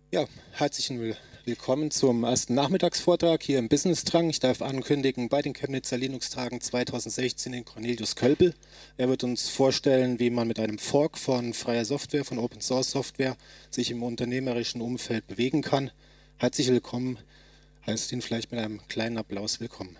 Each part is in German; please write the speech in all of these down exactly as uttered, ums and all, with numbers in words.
Ja, herzlichen Will- Willkommen zum ersten Nachmittagsvortrag hier im Business Drang. Ich darf ankündigen, bei den Chemnitzer Linux-Tagen zweitausendsechzehn den Cornelius Kölbel. Er wird uns vorstellen, wie man mit einem Fork von freier Software, von Open Source Software, sich im unternehmerischen Umfeld bewegen kann. Herzlich willkommen, heißt ihn vielleicht mit einem kleinen Applaus willkommen.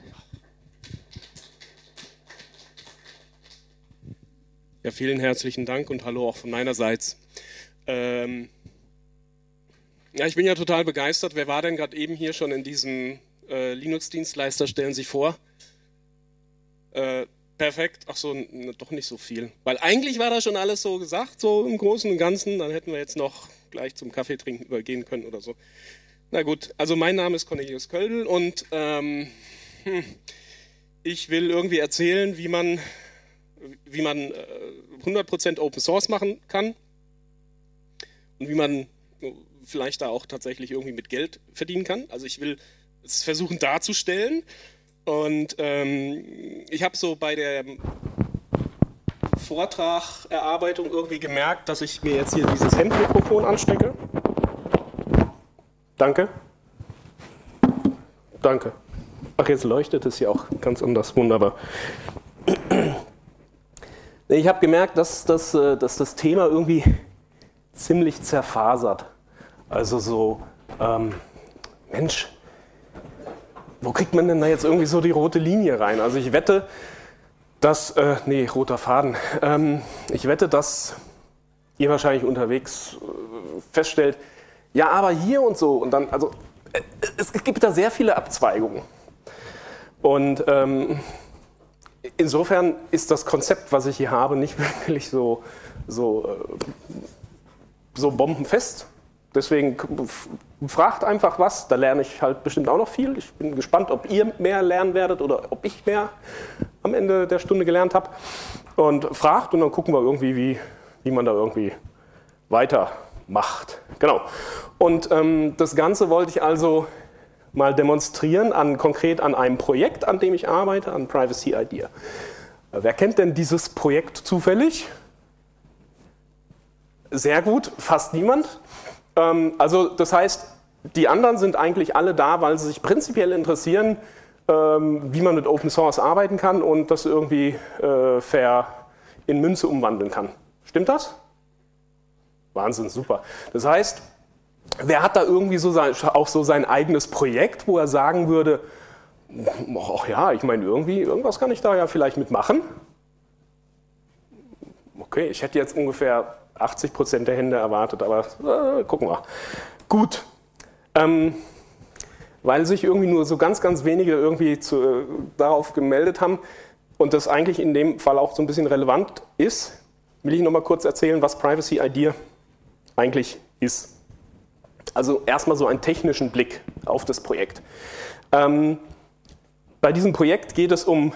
Ja, vielen herzlichen Dank und hallo auch von meinerseits. Ähm Ja, ich bin ja total begeistert. Wer war denn gerade eben hier schon in diesem äh, Linux-Dienstleister? Stellen Sie sich vor. Äh, perfekt. Ach so, n- doch nicht so viel. Weil eigentlich war da schon alles so gesagt, so im Großen und Ganzen. Dann hätten wir jetzt noch gleich zum Kaffee trinken übergehen können oder so. Na gut, also mein Name ist Cornelius Kölbel und ähm, hm, ich will irgendwie erzählen, wie man, wie man äh, hundert Prozent Open Source machen kann und wie man vielleicht da auch tatsächlich irgendwie mit Geld verdienen kann. Also ich will es versuchen darzustellen. Und ähm, ich habe so bei der Vortragerarbeitung irgendwie gemerkt, dass ich mir jetzt hier dieses Hemdmikrofon anstecke. Danke. Danke. Ach, jetzt leuchtet es hier auch ganz anders. Wunderbar. Ich habe gemerkt, dass, dass, dass das Thema irgendwie ziemlich zerfasert. Also so, ähm, Mensch, wo kriegt man denn da jetzt irgendwie so die rote Linie rein? Also ich wette, dass, äh, nee, roter Faden. Ähm, ich wette, dass ihr wahrscheinlich unterwegs äh, feststellt, ja, aber hier und so. Und dann, also, äh, es gibt da sehr viele Abzweigungen. Und ähm, insofern ist das Konzept, was ich hier habe, nicht wirklich so, so, äh, so bombenfest. Deswegen fragt einfach was, da lerne ich halt bestimmt auch noch viel. Ich bin gespannt, ob ihr mehr lernen werdet oder ob ich mehr am Ende der Stunde gelernt habe. Und fragt und dann gucken wir irgendwie, wie, wie man da irgendwie weitermacht. Genau. Und ähm, das Ganze wollte ich also mal demonstrieren, an, konkret an einem Projekt, an dem ich arbeite, an Privacy Idea. Wer kennt denn dieses Projekt zufällig? Sehr gut, fast niemand. Also das heißt, die anderen sind eigentlich alle da, weil sie sich prinzipiell interessieren, wie man mit Open Source arbeiten kann und das irgendwie fair in Münze umwandeln kann. Stimmt das? Wahnsinn, super. Das heißt, wer hat da irgendwie so sein, auch so sein eigenes Projekt, wo er sagen würde, ach ja, ich meine irgendwie, irgendwas kann ich da ja vielleicht mitmachen? Okay, ich hätte jetzt ungefähr achtzig Prozent der Hände erwartet, aber äh, gucken wir. Gut, ähm, weil sich irgendwie nur so ganz, ganz wenige irgendwie zu, äh, darauf gemeldet haben und das eigentlich in dem Fall auch so ein bisschen relevant ist, will ich noch mal kurz erzählen, was Privacy Idea eigentlich ist. Also erstmal so einen technischen Blick auf das Projekt. Ähm, bei diesem Projekt geht es um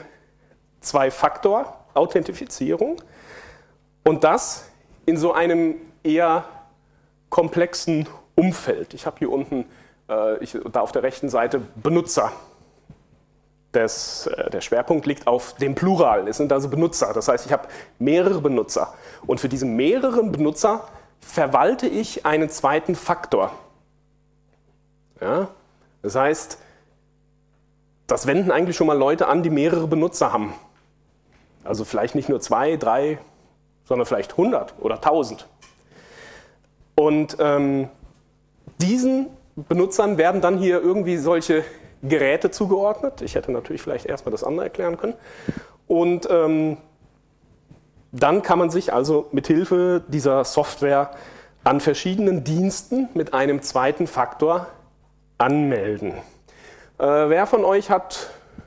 Zwei-Faktor-Authentifizierung und das in so einem eher komplexen Umfeld. Ich habe hier unten, äh, ich, da auf der rechten Seite, Benutzer. Das, äh, der Schwerpunkt liegt auf dem Plural, es sind also Benutzer. Das heißt, ich habe mehrere Benutzer. Und für diese mehreren Benutzer verwalte ich einen zweiten Faktor. Ja? Das heißt, das wenden eigentlich schon mal Leute an, die mehrere Benutzer haben. Also vielleicht nicht nur zwei, drei, sondern vielleicht hundert oder tausend. Und ähm, diesen Benutzern werden dann hier irgendwie solche Geräte zugeordnet. Ich hätte natürlich vielleicht erstmal das andere erklären können. Und ähm, dann kann man sich also mit Hilfe dieser Software an verschiedenen Diensten mit einem zweiten Faktor anmelden. Äh, wer von euch hat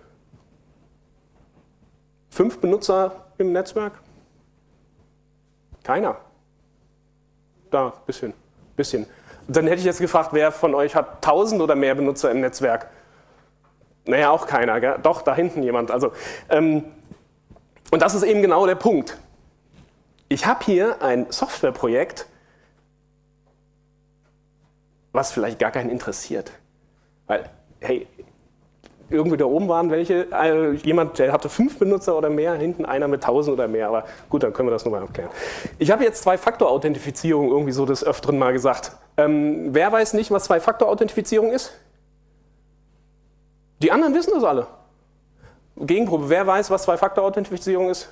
fünf Benutzer im Netzwerk? Keiner. Da, bisschen, bisschen. Dann hätte ich jetzt gefragt, wer von euch hat tausend oder mehr Benutzer im Netzwerk? Naja, auch keiner, gell? Doch, da hinten jemand. Also, ähm, und das ist eben genau der Punkt. Ich habe hier ein Softwareprojekt, was vielleicht gar keinen interessiert. Weil, hey, irgendwie da oben waren welche, äh, jemand, der hatte fünf Benutzer oder mehr, hinten einer mit tausend oder mehr, aber gut, dann können wir das nochmal abklären. Ich habe jetzt Zwei-Faktor-Authentifizierung irgendwie so des Öfteren mal gesagt. Ähm, wer weiß nicht, was Zwei-Faktor-Authentifizierung ist? Die anderen wissen das alle. Gegenprobe, wer weiß, was Zwei-Faktor-Authentifizierung ist?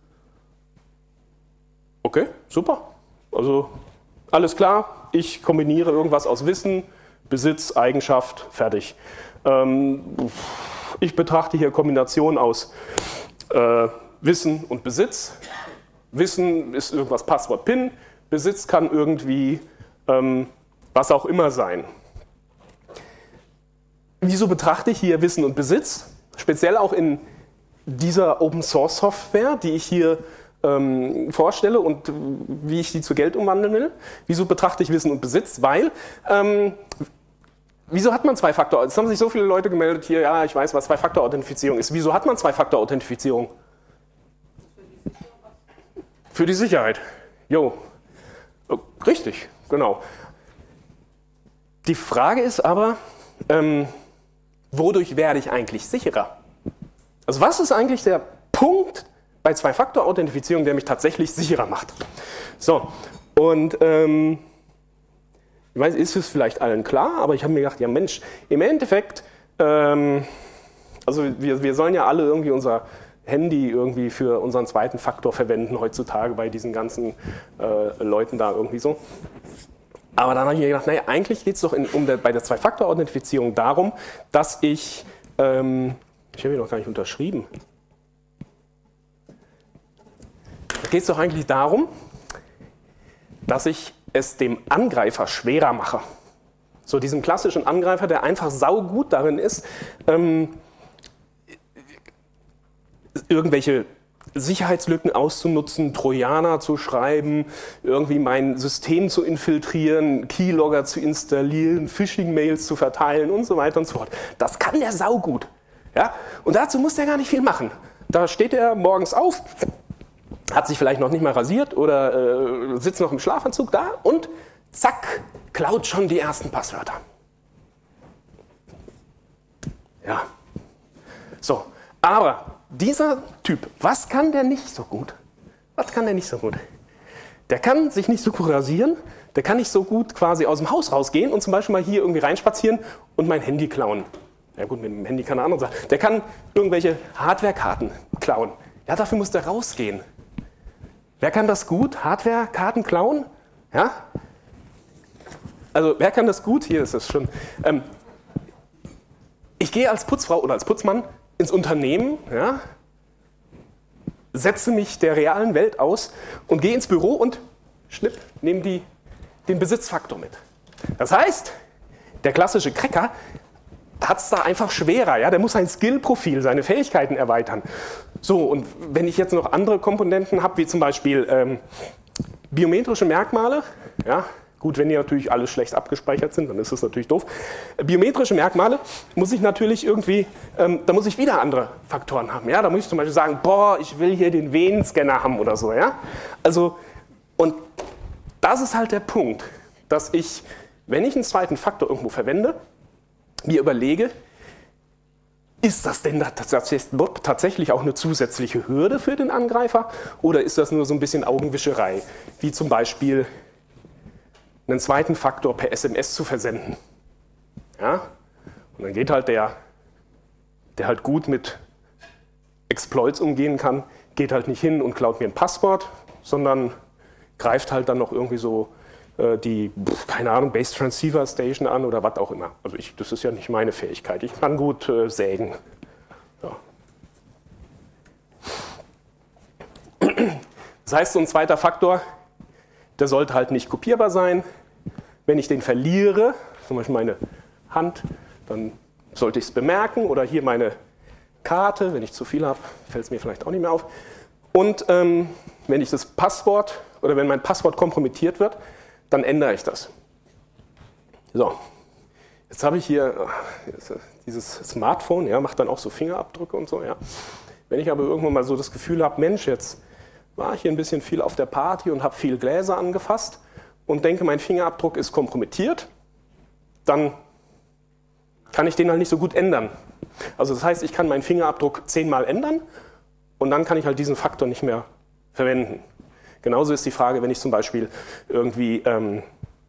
Okay, super. Also alles klar, ich kombiniere irgendwas aus Wissen, Besitz, Eigenschaft, fertig. Ähm, ich betrachte hier Kombination aus äh, Wissen und Besitz. Wissen ist irgendwas Passwort, PIN. Besitz kann irgendwie ähm, was auch immer sein. Wieso betrachte ich hier Wissen und Besitz? Speziell auch in dieser Open-Source-Software, die ich hier ähm, vorstelle und wie ich die zu Geld umwandeln will. Wieso betrachte ich Wissen und Besitz? Weil, ähm, wieso hat man Zwei-Faktor? Jetzt haben sich so viele Leute gemeldet hier, ja, ich weiß, was Zwei-Faktor-Authentifizierung ist. Wieso hat man Zwei-Faktor-Authentifizierung? Für die Sicherheit. Jo, richtig, genau. Die Frage ist aber, ähm, wodurch werde ich eigentlich sicherer? Also was ist eigentlich der Punkt bei Zwei-Faktor-Authentifizierung, der mich tatsächlich sicherer macht? So, und ähm, ich weiß, ist es vielleicht allen klar, aber ich habe mir gedacht, ja Mensch, im Endeffekt, ähm, also wir, wir sollen ja alle irgendwie unser Handy irgendwie für unseren zweiten Faktor verwenden heutzutage bei diesen ganzen äh, Leuten da irgendwie so. Aber dann habe ich mir gedacht, naja, eigentlich geht es doch in, um der, bei der Zwei-Faktor-Authentifizierung darum, dass ich, ähm, ich habe hier noch gar nicht unterschrieben, da geht es doch eigentlich darum, dass ich es dem Angreifer schwerer mache. So diesem klassischen Angreifer, der einfach saugut darin ist, ähm, irgendwelche Sicherheitslücken auszunutzen, Trojaner zu schreiben, irgendwie mein System zu infiltrieren, Keylogger zu installieren, Phishing-Mails zu verteilen und so weiter und so fort. Das kann der saugut. Ja? Und dazu muss der gar nicht viel machen. Da steht er morgens auf, hat sich vielleicht noch nicht mal rasiert oder äh, sitzt noch im Schlafanzug da und zack, klaut schon die ersten Passwörter. Ja. So, aber dieser Typ, was kann der nicht so gut? Was kann der nicht so gut? Der kann sich nicht so gut rasieren, der kann nicht so gut quasi aus dem Haus rausgehen und zum Beispiel mal hier irgendwie reinspazieren und mein Handy klauen. Ja gut, mit dem Handy kann er andere Sachen. Der kann irgendwelche Hardwarekarten klauen. Ja, dafür muss der rausgehen. Wer kann das gut? Hardwarekarten klauen? Ja? Also wer kann das gut? Hier ist es schon. Ähm, ich gehe als Putzfrau oder als Putzmann ins Unternehmen, ja, setze mich der realen Welt aus und gehe ins Büro und schnipp, nehme die, den Besitzfaktor mit. Das heißt, der klassische Cracker hat es da einfach schwerer. Ja? Der muss sein Skillprofil, seine Fähigkeiten erweitern. So, und wenn ich jetzt noch andere Komponenten habe, wie zum Beispiel ähm, biometrische Merkmale, ja, gut, wenn die natürlich alle schlecht abgespeichert sind, dann ist das natürlich doof. Biometrische Merkmale muss ich natürlich irgendwie, ähm, da muss ich wieder andere Faktoren haben. Ja? Da muss ich zum Beispiel sagen, boah, ich will hier den Venenscanner haben oder so. Ja? Also, und das ist halt der Punkt, dass ich, wenn ich einen zweiten Faktor irgendwo verwende, mir überlege, ist das denn tatsächlich auch eine zusätzliche Hürde für den Angreifer oder ist das nur so ein bisschen Augenwischerei, wie zum Beispiel einen zweiten Faktor per S M S zu versenden. Ja? Und dann geht halt der, der halt gut mit Exploits umgehen kann, geht halt nicht hin und klaut mir ein Passwort, sondern greift halt dann noch irgendwie so äh, die, keine Ahnung, Base Transceiver Station an oder was auch immer. Also ich, das ist ja nicht meine Fähigkeit. Ich kann gut äh, sägen. Ja. Das heißt, so ein zweiter Faktor, der sollte halt nicht kopierbar sein. Wenn ich den verliere, zum Beispiel meine Hand, dann sollte ich es bemerken. Oder hier meine Karte, wenn ich zu viel habe, fällt es mir vielleicht auch nicht mehr auf. Und ähm, wenn ich das Passwort oder wenn mein Passwort kompromittiert wird, dann ändere ich das. So, jetzt habe ich hier dieses Smartphone, ja, macht dann auch so Fingerabdrücke und so. Ja. Wenn ich aber irgendwann mal so das Gefühl habe, Mensch, jetzt war ich hier ein bisschen viel auf der Party und habe viel Gläser angefasst und denke, mein Fingerabdruck ist kompromittiert, dann kann ich den halt nicht so gut ändern. Also das heißt, ich kann meinen Fingerabdruck zehnmal ändern und dann kann ich halt diesen Faktor nicht mehr verwenden. Genauso ist die Frage, wenn ich zum Beispiel irgendwie ähm,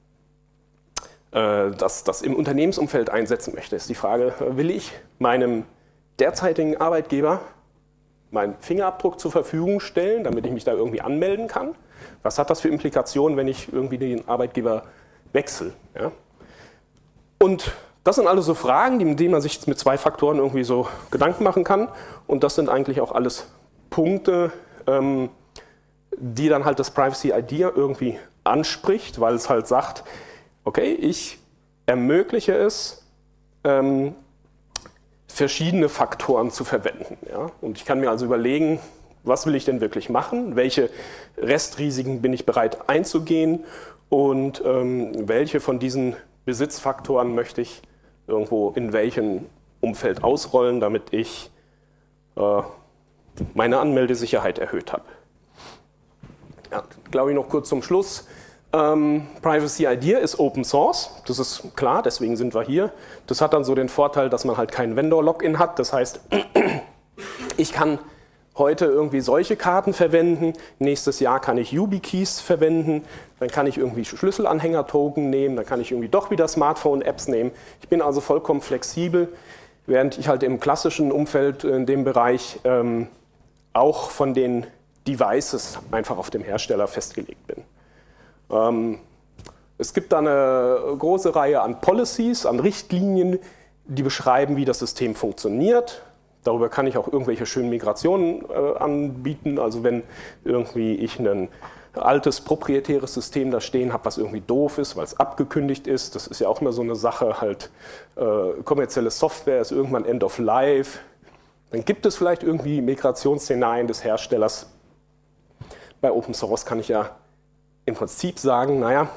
äh, das, das im Unternehmensumfeld einsetzen möchte, ist die Frage, will ich meinem derzeitigen Arbeitgeber meinen Fingerabdruck zur Verfügung stellen, damit ich mich da irgendwie anmelden kann? Was hat das für Implikationen, wenn ich irgendwie den Arbeitgeber wechsle? Ja? Und das sind alles so Fragen, mit denen man sich mit zwei Faktoren irgendwie so Gedanken machen kann. Und das sind eigentlich auch alles Punkte, ähm, die dann halt das Privacy Idea irgendwie anspricht, weil es halt sagt, okay, ich ermögliche es, ähm, verschiedene Faktoren zu verwenden. Ja? Und ich kann mir also überlegen, was will ich denn wirklich machen, welche Restrisiken bin ich bereit einzugehen und ähm, welche von diesen Besitzfaktoren möchte ich irgendwo in welchem Umfeld ausrollen, damit ich äh, meine Anmeldesicherheit erhöht habe. Ja, glaube ich noch kurz zum Schluss. Ähm, Privacy Idea ist Open Source, das ist klar, deswegen sind wir hier. Das hat dann so den Vorteil, dass man halt kein Vendor-Login hat. Das heißt, ich kann heute irgendwie solche Karten verwenden, nächstes Jahr kann ich YubiKeys verwenden, dann kann ich irgendwie Schlüsselanhänger-Token nehmen, dann kann ich irgendwie doch wieder Smartphone-Apps nehmen. Ich bin also vollkommen flexibel, während ich halt im klassischen Umfeld in dem Bereich ähm, auch von den Devices einfach auf dem Hersteller festgelegt bin. Ähm, es gibt da eine große Reihe an Policies, an Richtlinien, die beschreiben, wie das System funktioniert. Darüber kann ich auch irgendwelche schönen Migrationen äh, anbieten. Also wenn irgendwie ich ein altes proprietäres System da stehen habe, was irgendwie doof ist, weil es abgekündigt ist, das ist ja auch immer so eine Sache, halt äh, kommerzielle Software ist irgendwann End of Life, dann gibt es vielleicht irgendwie Migrationsszenarien des Herstellers. Bei Open Source kann ich ja im Prinzip sagen, naja,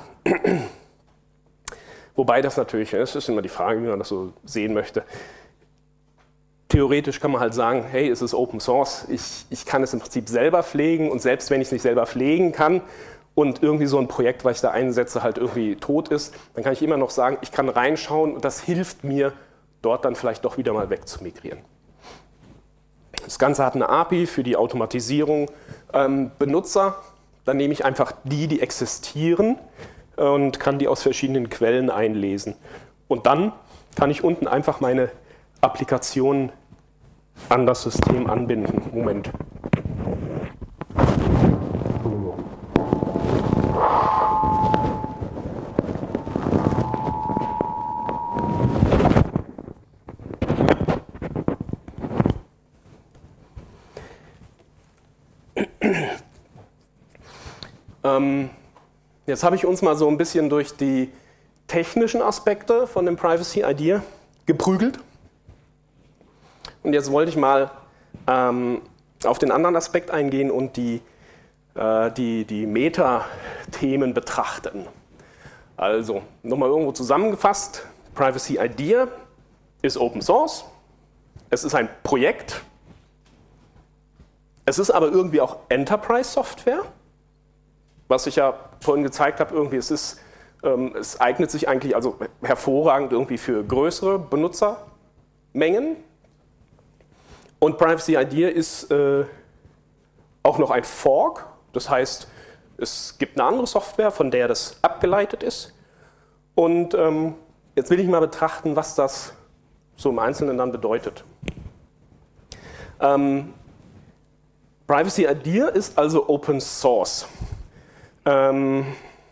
wobei das natürlich, es ist immer die Frage, wie man das so sehen möchte. Theoretisch kann man halt sagen, hey, es ist Open Source, ich, ich kann es im Prinzip selber pflegen und selbst wenn ich es nicht selber pflegen kann und irgendwie so ein Projekt, was ich da einsetze, halt irgendwie tot ist, dann kann ich immer noch sagen, ich kann reinschauen und das hilft mir, dort dann vielleicht doch wieder mal wegzumigrieren. Das Ganze hat eine A P I für die Automatisierung. Ähm, Benutzer, dann nehme ich einfach die, die existieren und kann die aus verschiedenen Quellen einlesen. Und dann kann ich unten einfach meine Applikationen an das System anbinden. Moment. Ähm, jetzt habe ich uns mal so ein bisschen durch die technischen Aspekte von dem Privacy Idea geprügelt. Und jetzt wollte ich mal ähm, auf den anderen Aspekt eingehen und die, äh, die, die Meta-Themen betrachten. Also, nochmal irgendwo zusammengefasst, Privacy Idea ist Open Source, es ist ein Projekt, es ist aber irgendwie auch Enterprise-Software, was ich ja vorhin gezeigt habe, irgendwie es, ist, ähm, es eignet sich eigentlich also hervorragend irgendwie für größere Benutzermengen. Und Privacy Idea ist äh, auch noch ein Fork, das heißt, es gibt eine andere Software, von der das abgeleitet ist. Und ähm, jetzt will ich mal betrachten, was das so im Einzelnen dann bedeutet. Ähm, Privacy Idea ist also Open Source. Ähm,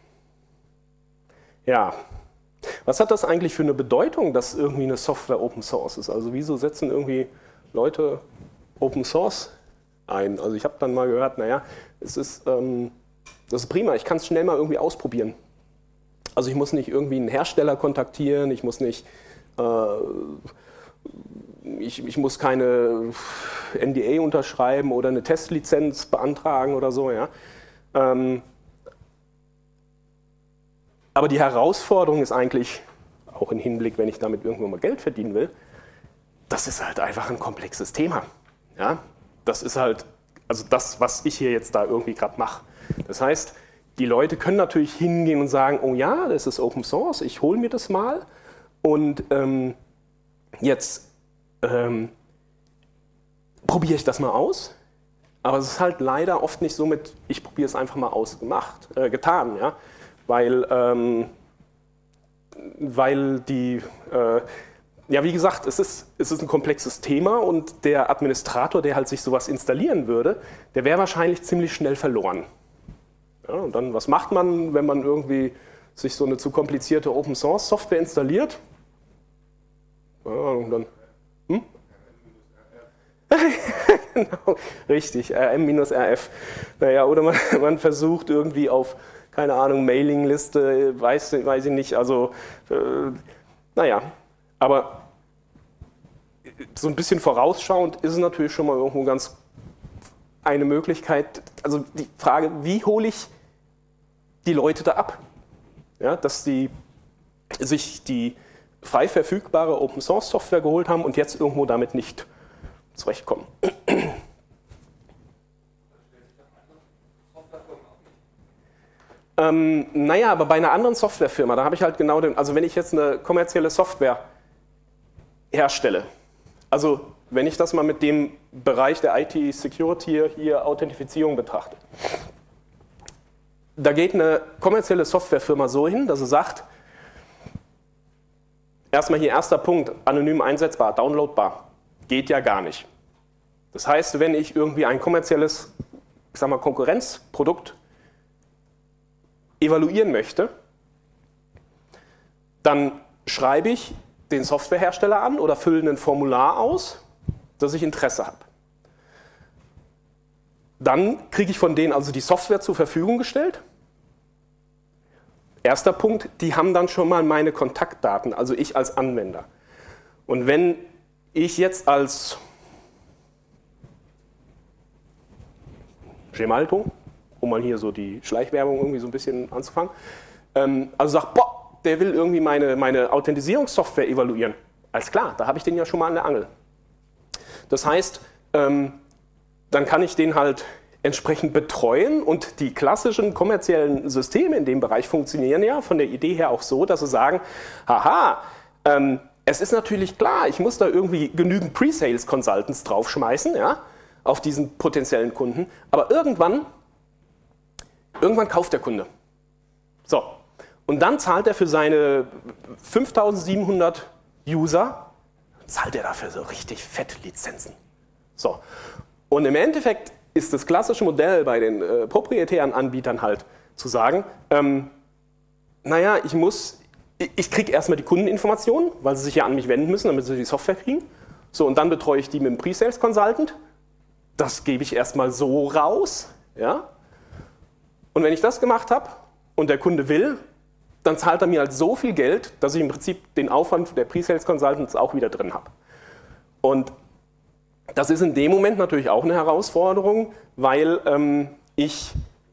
ja, was hat das eigentlich für eine Bedeutung, dass irgendwie eine Software Open Source ist? Also wieso setzen irgendwie Leute Open Source ein? Also ich habe dann mal gehört, naja, es ist, ähm, das ist prima, ich kann es schnell mal irgendwie ausprobieren. Also ich muss nicht irgendwie einen Hersteller kontaktieren, ich muss nicht, äh, ich, ich muss keine N D A unterschreiben oder eine Testlizenz beantragen oder so, ja. Ähm, aber die Herausforderung ist eigentlich, auch im Hinblick, wenn ich damit irgendwann mal Geld verdienen will, das ist halt einfach ein komplexes Thema. Ja? Das ist halt, also das, was ich hier jetzt da irgendwie gerade mache. Das heißt, die Leute können natürlich hingehen und sagen, oh ja, das ist Open Source, ich hole mir das mal und ähm, jetzt ähm, probiere ich das mal aus. Aber es ist halt leider oft nicht so mit, ich probiere es einfach mal aus gemacht, äh, getan, ja? Weil, ähm, weil die, äh, ja wie gesagt, es ist, es ist ein komplexes Thema und der Administrator, der halt sich sowas installieren würde, der wäre wahrscheinlich ziemlich schnell verloren. Ja, und dann, was macht man, wenn man irgendwie sich so eine zu komplizierte Open-Source-Software installiert? Ja, und dann, hm? Genau, richtig, R M R F. Naja, oder man, man versucht irgendwie auf, keine Ahnung, Mailingliste, weiß, weiß ich nicht, also, äh, naja, aber so ein bisschen vorausschauend ist es natürlich schon mal irgendwo ganz eine Möglichkeit, also die Frage, wie hole ich die Leute da ab? Ja, dass die sich die frei verfügbare Open-Source-Software geholt haben und jetzt irgendwo damit nicht zurechtkommen. ähm, naja, aber bei einer anderen Softwarefirma, da habe ich halt genau den, also wenn ich jetzt eine kommerzielle Software herstelle, also wenn ich das mal mit dem Bereich der I T-Security hier Authentifizierung betrachte, da geht eine kommerzielle Softwarefirma so hin, dass sie sagt, erstmal hier erster Punkt, anonym einsetzbar, downloadbar. Geht ja gar nicht. Das heißt, wenn ich irgendwie ein kommerzielles, ich sag mal, Konkurrenzprodukt evaluieren möchte, dann schreibe ich den Softwarehersteller an oder fülle ein Formular aus, dass ich Interesse habe. Dann kriege ich von denen also die Software zur Verfügung gestellt. Erster Punkt, die haben dann schon mal meine Kontaktdaten, also ich als Anwender. Und wenn ich jetzt als Gemalto, um mal hier so die Schleichwerbung irgendwie so ein bisschen anzufangen, ähm, also sage, boah, der will irgendwie meine, meine Authentisierungssoftware evaluieren. Alles klar, da habe ich den ja schon mal an der Angel. Das heißt, ähm, dann kann ich den halt entsprechend betreuen und die klassischen kommerziellen Systeme in dem Bereich funktionieren ja von der Idee her auch so, dass sie sagen, haha, ähm, es ist natürlich klar, ich muss da irgendwie genügend Pre-Sales-Consultants draufschmeißen, ja, auf diesen potenziellen Kunden, aber irgendwann, irgendwann kauft der Kunde. So, und dann zahlt er für seine fünftausendsiebenhundert User, zahlt er dafür so richtig fette Lizenzen. So, und im Endeffekt ist das klassische Modell bei den äh, proprietären Anbietern halt zu sagen, ähm, naja, ich muss, ich, ich kriege erstmal die Kundeninformationen, weil sie sich ja an mich wenden müssen, damit sie die Software kriegen. So, und dann betreue ich die mit dem Pre-Sales Consultant. Das gebe ich erstmal so raus. Ja? Und wenn ich das gemacht habe und der Kunde will, dann zahlt er mir halt so viel Geld, dass ich im Prinzip den Aufwand der Pre-Sales Consultants auch wieder drin habe. Und das ist in dem Moment natürlich auch eine Herausforderung, weil ähm, ich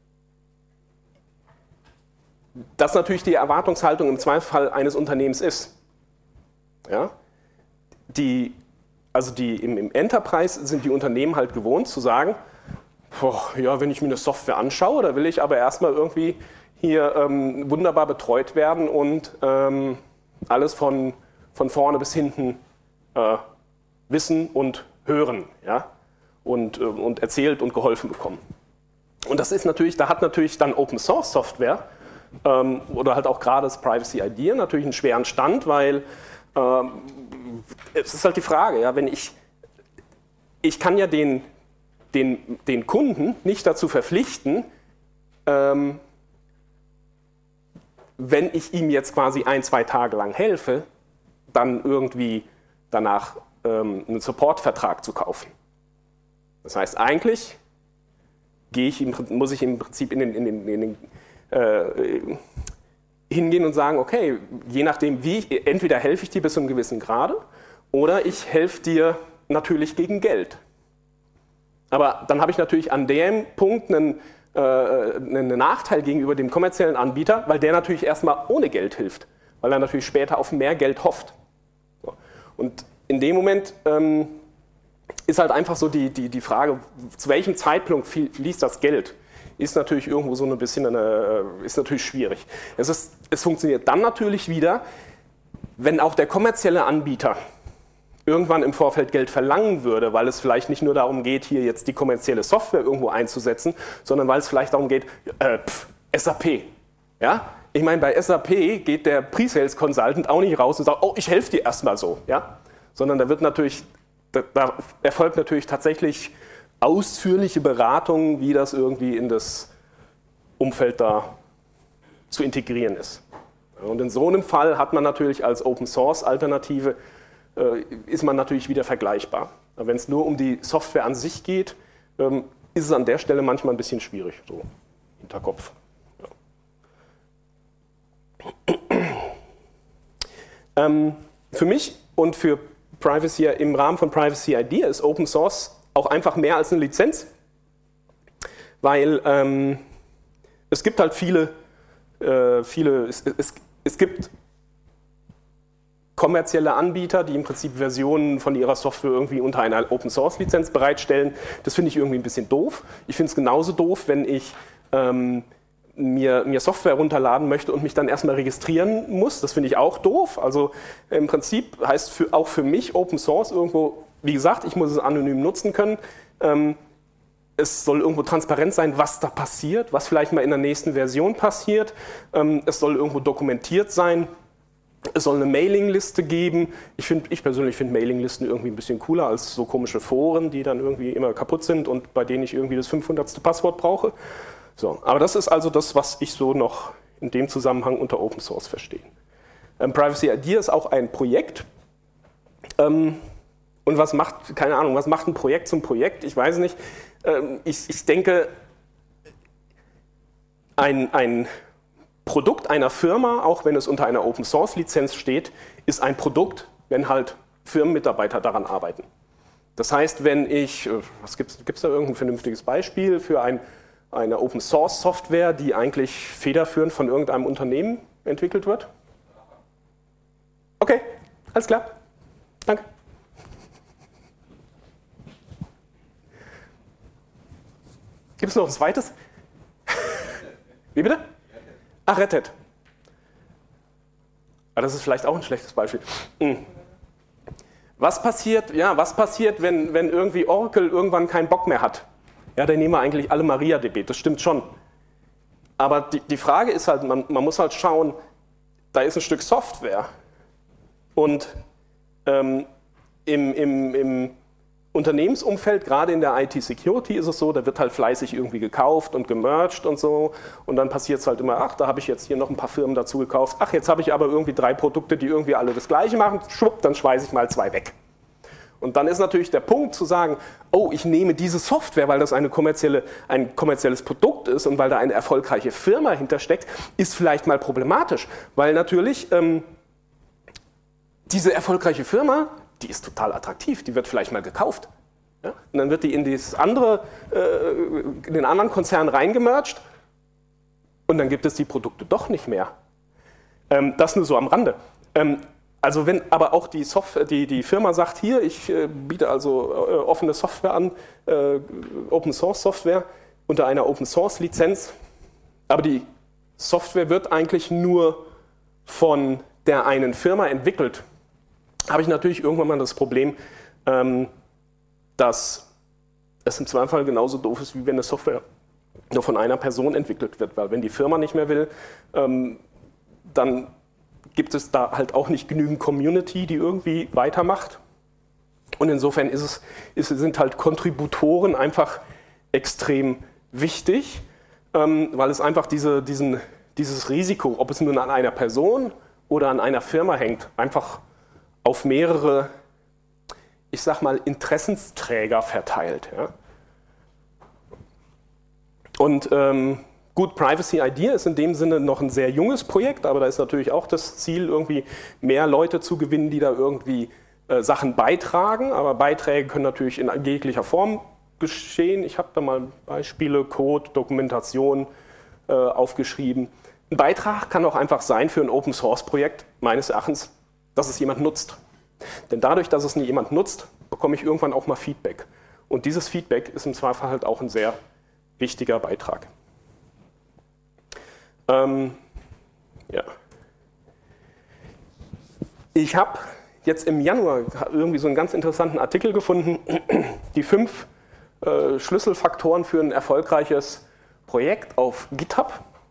das natürlich die Erwartungshaltung im Zweifelsfall eines Unternehmens ist. Ja? Die, also die, im, im Enterprise sind die Unternehmen halt gewohnt zu sagen, boah, ja, wenn ich mir eine Software anschaue, da will ich aber erstmal irgendwie hier ähm, wunderbar betreut werden und ähm, alles von, von vorne bis hinten äh, wissen und hören, ja, und, und erzählt und geholfen bekommen. Und das ist natürlich, da hat natürlich dann Open Source Software ähm, oder halt auch gerade das Privacy Idea natürlich einen schweren Stand, weil ähm, es ist halt die Frage, ja, wenn ich, ich kann ja den, den, den Kunden nicht dazu verpflichten, ähm, wenn ich ihm jetzt quasi ein, zwei Tage lang helfe, dann irgendwie danach einen Supportvertrag zu kaufen. Das heißt, eigentlich gehe ich im, muss ich im Prinzip in den, in den, in den, äh, hingehen und sagen, okay, je nachdem wie, ich, entweder helfe ich dir bis zu einem gewissen Grade oder ich helfe dir natürlich gegen Geld. Aber dann habe ich natürlich an dem Punkt einen, äh, einen Nachteil gegenüber dem kommerziellen Anbieter, weil der natürlich erstmal ohne Geld hilft, weil er natürlich später auf mehr Geld hofft. So. Und in dem Moment ähm, ist halt einfach so die, die, die Frage, zu welchem Zeitpunkt fließt das Geld, ist natürlich irgendwo so ein bisschen eine, ist natürlich schwierig. Es, ist, es funktioniert dann natürlich wieder, wenn auch der kommerzielle Anbieter irgendwann im Vorfeld Geld verlangen würde, weil es vielleicht nicht nur darum geht, hier jetzt die kommerzielle Software irgendwo einzusetzen, sondern weil es vielleicht darum geht, äh, pff, S A P. Ja? Ich meine, bei S A P geht der Pre-Sales Consultant auch nicht raus und sagt, oh, ich helfe dir erstmal so. Ja? Sondern da wird natürlich, da, da erfolgt natürlich tatsächlich ausführliche Beratung, wie das irgendwie in das Umfeld da zu integrieren ist. Und in so einem Fall hat man natürlich als Open-Source-Alternative, äh, ist man natürlich wieder vergleichbar. Aber wenn es nur um die Software an sich geht, ähm, ist es an der Stelle manchmal ein bisschen schwierig, so Hinterkopf. Ja. Ähm, für mich und für Privacy im Rahmen von Privacy Idea ist Open Source auch einfach mehr als eine Lizenz, weil ähm, es gibt halt viele, äh, viele es, es, es gibt kommerzielle Anbieter, die im Prinzip Versionen von ihrer Software irgendwie unter einer Open-Source-Lizenz bereitstellen. Das finde ich irgendwie ein bisschen doof. Ich finde es genauso doof, wenn ich ähm, mir, mir Software runterladen möchte und mich dann erstmal registrieren muss. Das finde ich auch doof. Also im Prinzip heißt für, auch für mich Open-Source irgendwo, wie gesagt, ich muss es anonym nutzen können. Ähm, es soll irgendwo transparent sein, was da passiert, was vielleicht mal in der nächsten Version passiert. Ähm, es soll irgendwo dokumentiert sein. Es soll eine Mailingliste geben. Ich, find, ich persönlich finde Mailinglisten irgendwie ein bisschen cooler als so komische Foren, die dann irgendwie immer kaputt sind und bei denen ich irgendwie das fünfhundertste Passwort brauche. So, aber das ist also das, was ich so noch in dem Zusammenhang unter Open Source verstehe. Ähm, Privacy Idea ist auch ein Projekt. Ähm, und was macht, keine Ahnung, was macht ein Projekt zum Projekt? Ich weiß nicht. Ähm, ich, ich denke, ein, ein Produkt einer Firma, auch wenn es unter einer Open-Source-Lizenz steht, ist ein Produkt, wenn halt Firmenmitarbeiter daran arbeiten. Das heißt, wenn ich, was gibt es da irgendein vernünftiges Beispiel für ein, eine Open-Source-Software, die eigentlich federführend von irgendeinem Unternehmen entwickelt wird? Okay, alles klar. Danke. Gibt es noch ein zweites? Wie bitte? Ach, Red Hat. Ah, das ist vielleicht auch ein schlechtes Beispiel. Hm. Was passiert, ja, was passiert wenn, wenn irgendwie Oracle irgendwann keinen Bock mehr hat? Ja, dann nehmen wir eigentlich alle MariaDB, das stimmt schon. Aber die, die Frage ist halt, man, man muss halt schauen, da ist ein Stück Software. Und ähm, im, im, im Unternehmensumfeld, gerade in der I T-Security ist es so, da wird halt fleißig irgendwie gekauft und gemerged und so und dann passiert es halt immer, ach, da habe ich jetzt hier noch ein paar Firmen dazu gekauft, ach, jetzt habe ich aber irgendwie drei Produkte, die irgendwie alle das Gleiche machen, schwupp, dann schmeiße ich mal zwei weg. Und dann ist natürlich der Punkt zu sagen, oh, ich nehme diese Software, weil das eine kommerzielle, ein kommerzielles Produkt ist und weil da eine erfolgreiche Firma hintersteckt, ist vielleicht mal problematisch, weil natürlich ähm, diese erfolgreiche Firma, die ist total attraktiv, die wird vielleicht mal gekauft. Ja? Und dann wird die in, dieses andere, äh, in den anderen Konzern reingemerged und dann gibt es die Produkte doch nicht mehr. Ähm, das nur so am Rande. Ähm, also wenn aber auch die, Software, die, die Firma sagt, hier, ich äh, biete also äh, offene Software an, äh, Open Source Software unter einer Open Source Lizenz, aber die Software wird eigentlich nur von der einen Firma entwickelt, habe ich natürlich irgendwann mal das Problem, ähm, dass es im Zweifelsfall genauso doof ist, wie wenn eine Software nur von einer Person entwickelt wird. Weil wenn die Firma nicht mehr will, ähm, dann gibt es da halt auch nicht genügend Community, die irgendwie weitermacht. Und insofern ist es, ist, sind halt Kontributoren einfach extrem wichtig, ähm, weil es einfach diese, diesen, dieses Risiko, ob es nun an einer Person oder an einer Firma hängt, einfach auf mehrere, ich sag mal, Interessensträger verteilt. Ja. Und ähm, gut, Privacy Idea ist in dem Sinne noch ein sehr junges Projekt, aber da ist natürlich auch das Ziel, irgendwie mehr Leute zu gewinnen, die da irgendwie äh, Sachen beitragen. Aber Beiträge können natürlich in jeglicher Form geschehen. Ich habe da mal Beispiele, Code, Dokumentation äh, aufgeschrieben. Ein Beitrag kann auch einfach sein für ein Open-Source-Projekt, meines Erachtens, dass es jemand nutzt. Denn dadurch, dass es nie jemand nutzt, bekomme ich irgendwann auch mal Feedback. Und dieses Feedback ist im Zweifel halt auch ein sehr wichtiger Beitrag. Ähm, ja. Ich habe jetzt im Januar irgendwie so einen ganz interessanten Artikel gefunden, die fünf äh, Schlüsselfaktoren für ein erfolgreiches Projekt auf GitHub.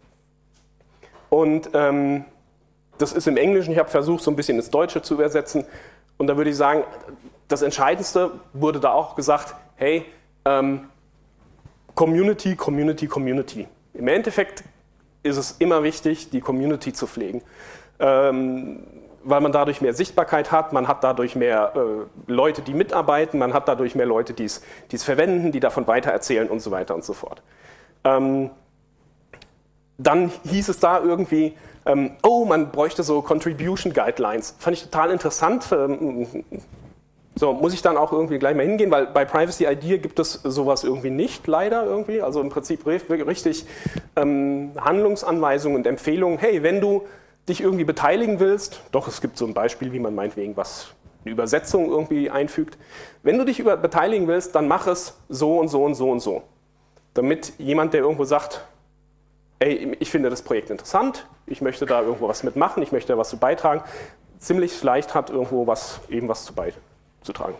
Und ähm, das ist im Englischen, ich habe versucht, so ein bisschen ins Deutsche zu übersetzen. Und da würde ich sagen, das Entscheidendste wurde da auch gesagt, hey, ähm, Community, Community, Community. Im Endeffekt ist es immer wichtig, die Community zu pflegen, ähm, weil man dadurch mehr Sichtbarkeit hat, man hat dadurch mehr äh, Leute, die mitarbeiten, man hat dadurch mehr Leute, die es verwenden, die davon weitererzählen und so weiter und so fort. Ähm, dann hieß es da irgendwie, ähm, oh, man bräuchte so Contribution Guidelines. Fand ich total interessant. Ähm, So, muss ich dann auch irgendwie gleich mal hingehen, weil bei Privacy Idea gibt es sowas irgendwie nicht, leider irgendwie. Also im Prinzip richtig ähm, Handlungsanweisungen und Empfehlungen. Hey, wenn du dich irgendwie beteiligen willst, doch, es gibt so ein Beispiel, wie man meinetwegen was, eine Übersetzung irgendwie einfügt. Wenn du dich über, beteiligen willst, dann mach es so und so und so und so. Damit jemand, der irgendwo sagt, ey, ich finde das Projekt interessant, ich möchte da irgendwo was mitmachen, ich möchte da was zu beitragen, ziemlich leicht hat, irgendwo was, eben was zu beitragen. zu tragen.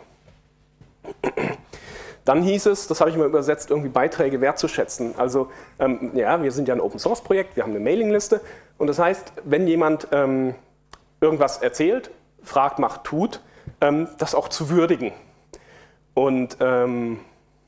Dann hieß es, das habe ich mal übersetzt, irgendwie Beiträge wertzuschätzen. Also ähm, ja, wir sind ja ein Open-Source-Projekt, wir haben eine Mailingliste und das heißt, wenn jemand ähm, irgendwas erzählt, fragt, macht, tut, ähm, das auch zu würdigen. Und ähm,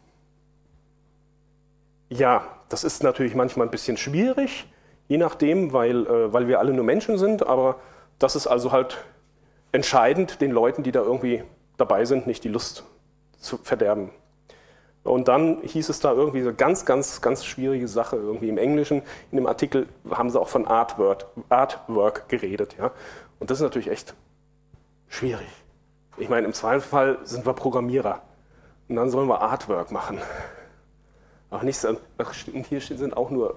ja, das ist natürlich manchmal ein bisschen schwierig, je nachdem, weil, äh, weil wir alle nur Menschen sind, aber das ist also halt entscheidend, den Leuten, die da irgendwie dabei sind, nicht die Lust zu verderben. Und dann hieß es da irgendwie so ganz, ganz, ganz schwierige Sache irgendwie im Englischen. In dem Artikel haben sie auch von Artwork, Artwork geredet. Ja? Und das ist natürlich echt schwierig. Ich meine, im Zweifelsfall sind wir Programmierer und dann sollen wir Artwork machen. Aber nicht so, und hier sind auch nur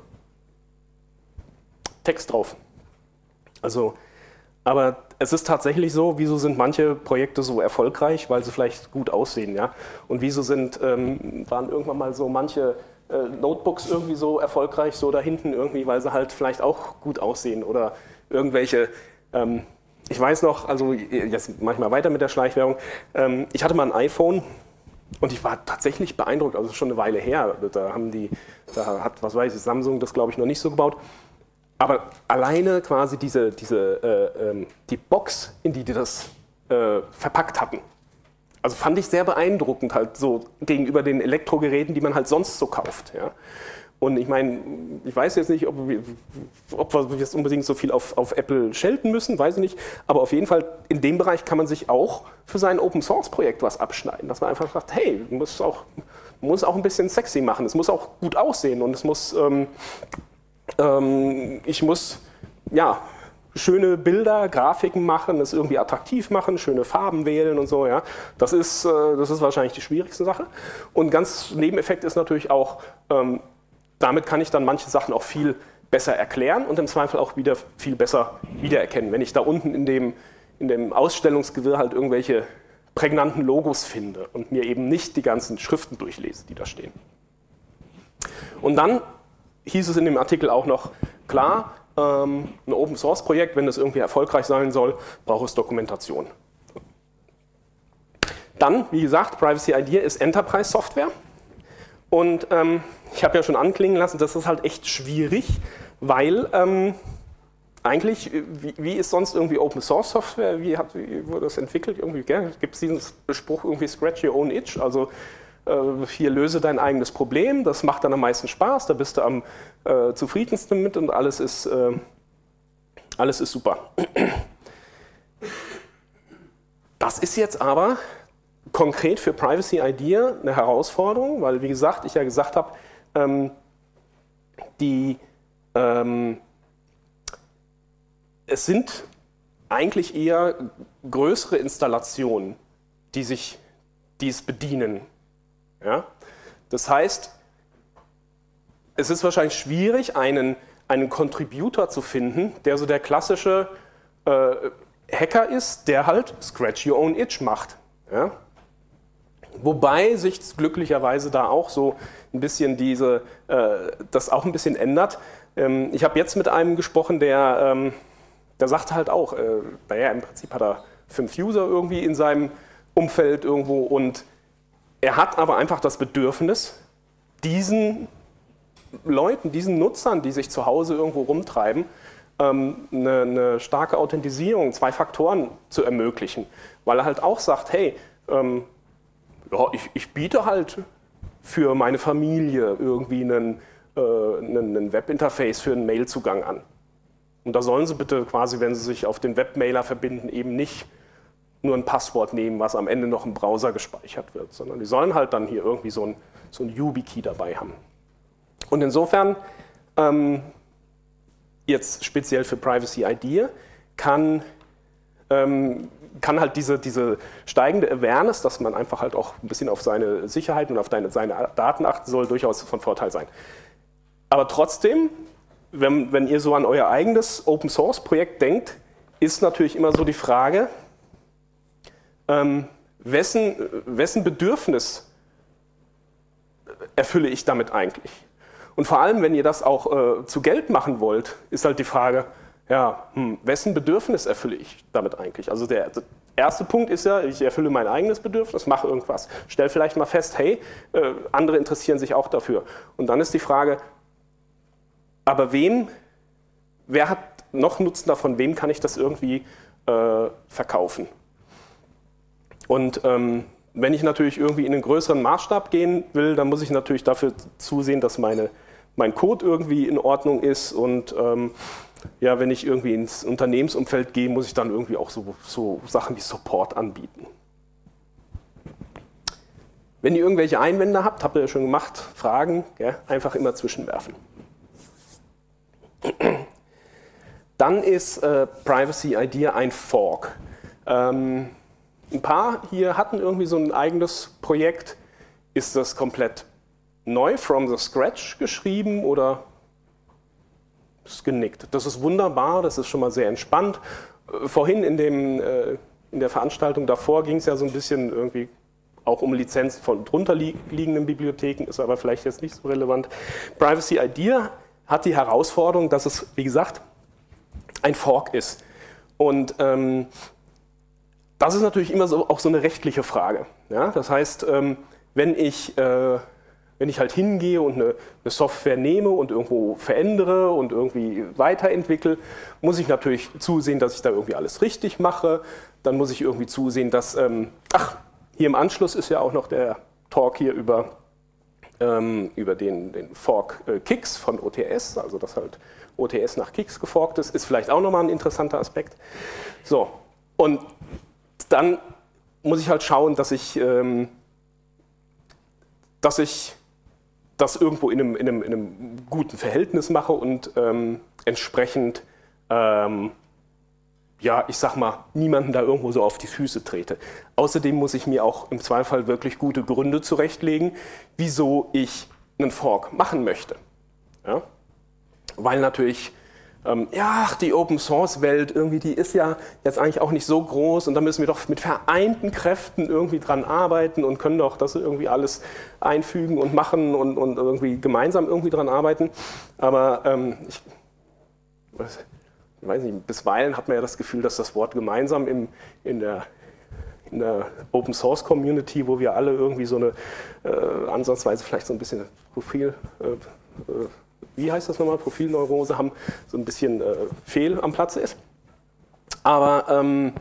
Text drauf. Also, aber es ist tatsächlich so, wieso sind manche Projekte so erfolgreich, weil sie vielleicht gut aussehen, ja? Und wieso sind, ähm, waren irgendwann mal so manche äh, Notebooks irgendwie so erfolgreich, so da hinten irgendwie, weil sie halt vielleicht auch gut aussehen oder irgendwelche, ähm, ich weiß noch, also jetzt mache ich mal weiter mit der Schleichwerbung, ähm, ich hatte mal ein iPhone und ich war tatsächlich beeindruckt, also schon eine Weile her, da haben die, da hat, was weiß ich, Samsung das glaube ich noch nicht so gebaut. Aber alleine quasi diese, diese, äh, ähm, die Box, in die die das äh, verpackt hatten, also fand ich sehr beeindruckend halt so gegenüber den Elektrogeräten, die man halt sonst so kauft. Ja. Und ich meine, ich weiß jetzt nicht, ob wir, ob wir jetzt unbedingt so viel auf, auf Apple schelten müssen, weiß ich nicht. Aber auf jeden Fall in dem Bereich kann man sich auch für sein Open-Source-Projekt was abschneiden. Dass man einfach sagt, hey, man muss auch, man muss auch ein bisschen sexy machen, es muss auch gut aussehen und es muss... Ähm, Ich muss ja, schöne Bilder, Grafiken machen, es irgendwie attraktiv machen, schöne Farben wählen und so. Ja. Das ist, das ist wahrscheinlich die schwierigste Sache. Und ganz Nebeneffekt ist natürlich auch, ähm, damit kann ich dann manche Sachen auch viel besser erklären und im Zweifel auch wieder viel besser wiedererkennen. Wenn ich da unten in dem, in dem Ausstellungsgewirr halt irgendwelche prägnanten Logos finde und mir eben nicht die ganzen Schriften durchlese, die da stehen. Und dann hieß es in dem Artikel auch noch, klar, ähm, ein Open-Source-Projekt, wenn das irgendwie erfolgreich sein soll, braucht es Dokumentation. Dann, wie gesagt, Privacy Idea ist Enterprise-Software. Und ähm, ich habe ja schon anklingen lassen, das ist halt echt schwierig, weil ähm, eigentlich, wie, wie ist sonst irgendwie Open-Source-Software, wie, hat, wie wurde das entwickelt? Irgendwie, gibt es diesen Spruch irgendwie Scratch your own itch, also hier löse dein eigenes Problem, das macht dann am meisten Spaß, da bist du am äh, zufriedensten mit und alles ist, äh, alles ist super. Das ist jetzt aber konkret für Privacy Idea eine Herausforderung, weil wie gesagt, ich ja gesagt habe, ähm, die, ähm, es sind eigentlich eher größere Installationen, die sich dies bedienen. Ja? Das heißt, es ist wahrscheinlich schwierig, einen, einen Contributor zu finden, der so der klassische äh, Hacker ist, der halt Scratch Your Own Itch macht. Ja? Wobei sich glücklicherweise da auch so ein bisschen diese, äh, das auch ein bisschen ändert. Ähm, ich habe jetzt mit einem gesprochen, der, ähm, der sagte halt auch, äh, naja, im Prinzip hat er fünf User irgendwie in seinem Umfeld irgendwo und er hat aber einfach das Bedürfnis, diesen Leuten, diesen Nutzern, die sich zu Hause irgendwo rumtreiben, ähm, eine, eine starke Authentisierung, zwei Faktoren zu ermöglichen. Weil er halt auch sagt, hey, ähm, ja, ich, ich biete halt für meine Familie irgendwie einen, äh, einen, einen Webinterface für einen Mailzugang an. Und da sollen sie bitte quasi, wenn sie sich auf den Webmailer verbinden, eben nicht nur ein Passwort nehmen, was am Ende noch im Browser gespeichert wird, sondern die sollen halt dann hier irgendwie so ein, so ein YubiKey dabei haben. Und insofern, ähm, jetzt speziell für Privacy Idea, kann, ähm, kann halt diese, diese steigende Awareness, dass man einfach halt auch ein bisschen auf seine Sicherheit und auf deine, seine Daten achten soll, durchaus von Vorteil sein. Aber trotzdem, wenn, wenn ihr so an euer eigenes Open-Source-Projekt denkt, ist natürlich immer so die Frage, ähm, wessen, wessen Bedürfnis erfülle ich damit eigentlich? Und vor allem, wenn ihr das auch äh, zu Geld machen wollt, ist halt die Frage, ja, hm, wessen Bedürfnis erfülle ich damit eigentlich? Also der, der erste Punkt ist ja, ich erfülle mein eigenes Bedürfnis, mache irgendwas. Stell vielleicht mal fest, hey, äh, andere interessieren sich auch dafür. Und dann ist die Frage, aber wem, wer hat noch Nutzen davon, wem kann ich das irgendwie äh, verkaufen? Und ähm, wenn ich natürlich irgendwie in einen größeren Maßstab gehen will, dann muss ich natürlich dafür zusehen, dass meine, mein Code irgendwie in Ordnung ist. Und ähm, ja, wenn ich irgendwie ins Unternehmensumfeld gehe, muss ich dann irgendwie auch so, so Sachen wie Support anbieten. Wenn ihr irgendwelche Einwände habt, habt ihr ja schon gemacht, Fragen, ja, einfach immer zwischenwerfen. Dann ist äh, Privacy Idea ein Fork. Ähm, Ein paar hier hatten irgendwie so ein eigenes Projekt. Ist das komplett neu, from the scratch geschrieben oder ist genickt? Das ist wunderbar, das ist schon mal sehr entspannt. Vorhin in, dem, äh, in der Veranstaltung davor ging es ja so ein bisschen irgendwie auch um Lizenzen von drunter liegenden Bibliotheken, ist aber vielleicht jetzt nicht so relevant. Privacy Idea hat die Herausforderung, dass es, wie gesagt, ein Fork ist. Und ähm, das ist natürlich immer so, auch so eine rechtliche Frage. Ja? Das heißt, ähm, wenn, ich, äh, wenn ich halt hingehe und eine, eine Software nehme und irgendwo verändere und irgendwie weiterentwickle, muss ich natürlich zusehen, dass ich da irgendwie alles richtig mache. Dann muss ich irgendwie zusehen, dass, ähm, ach, hier im Anschluss ist ja auch noch der Talk hier über, ähm, über den, den Fork äh, Kix von O T S, also dass halt O T S nach Kix geforkt ist, ist vielleicht auch nochmal ein interessanter Aspekt. So, und dann muss ich halt schauen, dass ich, ähm, dass ich das irgendwo in einem, in einem, in einem guten Verhältnis mache und ähm, entsprechend, ähm, ja, ich sag mal, niemanden da irgendwo so auf die Füße trete. Außerdem muss ich mir auch im Zweifel wirklich gute Gründe zurechtlegen, wieso ich einen Fork machen möchte. Ja? Weil natürlich Ähm, ja, die Open-Source-Welt, irgendwie, die ist ja jetzt eigentlich auch nicht so groß und da müssen wir doch mit vereinten Kräften irgendwie dran arbeiten und können doch das irgendwie alles einfügen und machen und, und irgendwie gemeinsam irgendwie dran arbeiten. Aber ähm, ich, ich weiß nicht, bisweilen hat man ja das Gefühl, dass das Wort gemeinsam im, in der in der Open-Source-Community, wo wir alle irgendwie so eine äh, ansatzweise vielleicht so ein bisschen Profil äh, äh, wie heißt das nochmal, Profilneurose haben, so ein bisschen äh, fehl am Platze ist. Aber ähm,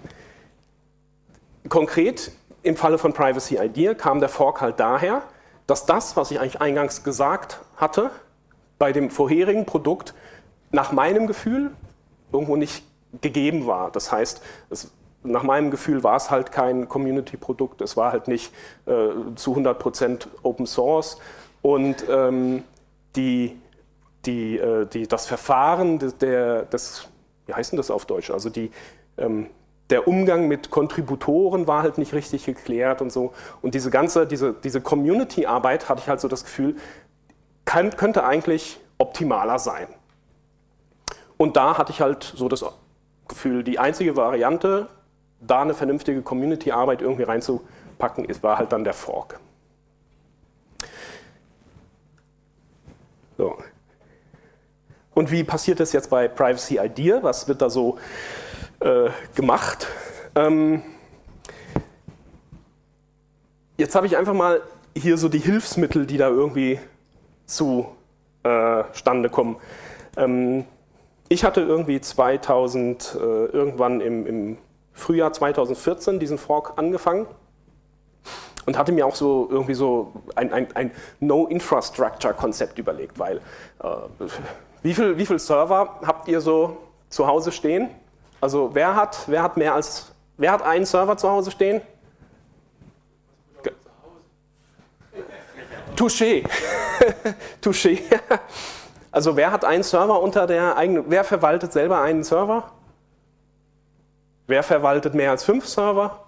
konkret im Falle von Privacy Idea kam der Fork halt daher, dass das, was ich eigentlich eingangs gesagt hatte, bei dem vorherigen Produkt nach meinem Gefühl irgendwo nicht gegeben war. Das heißt, es, nach meinem Gefühl war es halt kein Community-Produkt, es war halt nicht äh, zu hundert Prozent Open Source und ähm, die Die, die, das Verfahren, der, das, wie heißt denn das auf Deutsch? Also die, ähm, der Umgang mit Kontributoren war halt nicht richtig geklärt und so. Und diese ganze, diese, diese Community-Arbeit, hatte ich halt so das Gefühl, kann, könnte eigentlich optimaler sein. Und da hatte ich halt so das Gefühl, die einzige Variante, da eine vernünftige Community-Arbeit irgendwie reinzupacken, ist, war halt dann der Fork. So. Und wie passiert das jetzt bei Privacy Idea? Was wird da so äh, gemacht? Ähm, jetzt habe ich einfach mal hier so die Hilfsmittel, die da irgendwie zustande kommen. Ähm, ich hatte irgendwie zweitausend, äh, irgendwann im, im Frühjahr zweitausendvierzehn diesen Fork angefangen und hatte mir auch so irgendwie so ein, ein, ein No-Infrastructure-Konzept überlegt, weil äh, wie viel, wie viel Server habt ihr so zu Hause stehen? Also wer hat, wer hat mehr als, wer hat einen Server zu Hause stehen? Touché. Touché. Also wer hat einen Server unter der eigenen, wer verwaltet selber einen Server? Wer verwaltet mehr als fünf Server?